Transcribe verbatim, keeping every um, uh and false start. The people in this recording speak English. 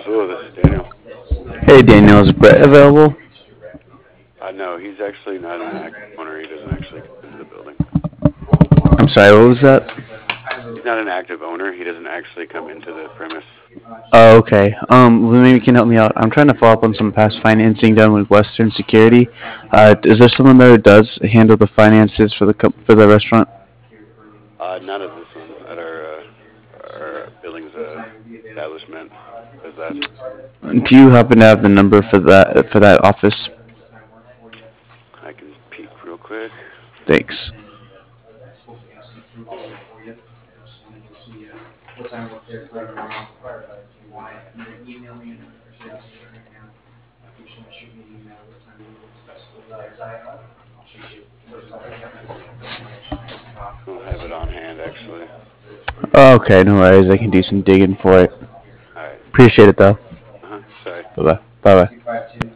Hello, this is Daniel. Hey Daniel, is Brett available? Uh, no, he's actually not an active owner. He doesn't actually come into the building. I'm sorry, what was that? He's not an active owner. He doesn't actually come into the premise. Oh, okay. Um, well, maybe you can help me out. I'm trying to follow up on some past financing done with Western Security. Uh, is there someone there who does handle the finances for the co- for the restaurant? Uh, not at this one. At our uh, our Billings uh, establishment does that. Do you happen to have the number for that for that office? I can peek real quick. Thanks. I don't have it on hand actually. Okay, no worries. I can do some digging for it. All right. Appreciate it though. Uh huh. Sorry. Bye bye. Bye bye.